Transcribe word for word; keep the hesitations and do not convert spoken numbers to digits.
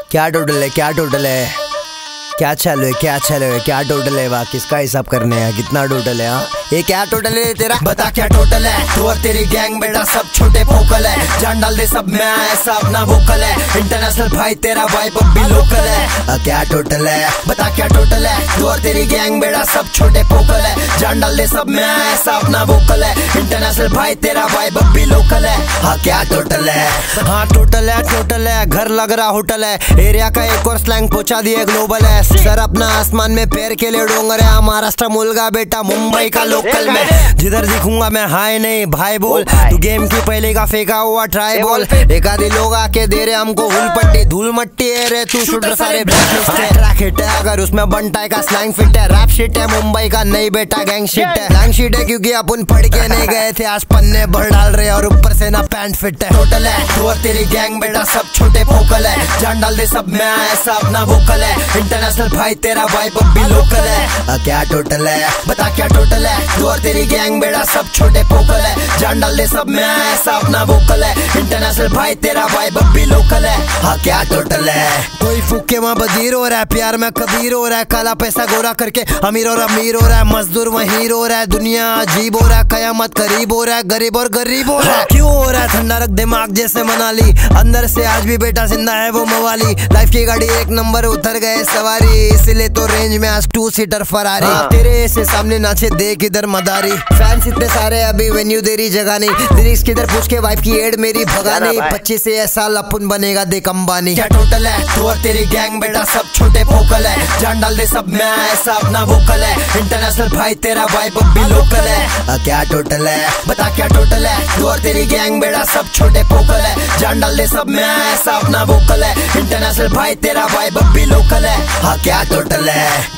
क्या टोटल है, क्या टोटल है, क्या चालू है, क्या चालू है, क्या टोटल है, वाह किसका हिसाब करने हैं, कितना टोटल है, हाँ ये क्या टोटल है तेरा, बता क्या टोटल है। तू और तेरी गैंग बेटा सब छोटे फोकल है, जान डाल दे सब में ऐसा अपना वोकल है, इंटरनेशनल भाई तेरा वाइब अब भी लोकल है। आ, क्या टोटल है, बता क्या टोटल है। तू और तेरी गैंग बेटा सब छोटे फोकल है, जान डाल दे सब में ऐसा अपना वोकल है, इंटरनेशनल भाई तेरा वाइब अब भी लोकल है। हाँ क्या टोटल है, हाँ टोटल है, टोटल है, घर लग रहा होटल है, एरिया का एक और स्लैंग पहुंचा दिए ग्लोबल है, सर अपना आसमान में पैर के लिए डोंगर है, महाराष्ट्र मुलगा बेटा मुंबई का लोकल में, जिधर दिखूंगा मैं हाय नहीं भाई बोल, तू गेम की पहले का फेंका हुआ ट्राई बॉल, एक आधी लोग आके दे रहे हमको हुल पट्टी धूल मट्टी है रे, तू शूटर सारे ट्रैक हिट है, अगर उसमें बनटाई का स्लैंग फिट है, रैप शिट है मुंबई का नहीं बेटा गैंग शिट है, गैंग शिट है क्योंकि अपन पढ़ के नहीं गए थे, आज पन्ने भर डाल रहे और ऊपर से ना पैंट फिट है। टोटल है तू और तेरी गैंग बेटा सब छोटे फोकल है, जान डाल दे सब में ऐसा अपना वोकल है, इंटरनेशनल भाई तेरा वाइब अब भी लोकल है। आ, क्या टोटल है, बता क्या टोटल है। तू और तेरी गैंग बेटा सब छोटे फोकल है, जान डाल दे सब में ऐसा अपना वोकल है, इंटरनेशनल भाई तेरा वाइब अब भी लोकल है। हाँ क्या टोटल है, कोई फूके वहाँ बदीर हो रहा है, प्यार में कबीर हो रहा है, काला पैसा गोरा करके अमीर और अमीर हो रहा है, मजदूर वहीर हो रहा है, दुनिया अजीब हो रहा है, कयामत करीब हो रहा है, गरीब और गरीब हो रहा है। क्यों हो रहा है ठंडा रख दिमाग जैसे मनाली, अंदर से आज भी बेटा जिंदा है वो मवाली, लाइफ की गाड़ी एक नंबर उतर गए सवारी, इसलिए तो रेंज में आज टू सीटर फरारी, तेरे से सामने नाचे देख इधर मदारी, फैंस इतने सारे अभी वेन्यू देरी जगह नहीं, लिरिक्स किधर पूछ के वाइफ की एड मेरी भगा नहीं, पच्चीस से साल अपन बनेगा देख अंबानी। क्या टोटल है, तू और तेरी गैंग बेटा सब छोटे फोकल है, जान डाल दे सब में ऐसा अपना वोकल है, इंटरनेशनल भाई तेरा वाइब अब भी लोकल है। आ, क्या टोटल है, बता क्या टोटल है। तू और तेरी गैंग बेटा सब छोटे फोकल है, जान डाल दे सब में ऐसा अपना वोकल है, इंटरनेशनल भाई तेरा वाइब अब भी लोकल है। हाँ क्या टोटल है।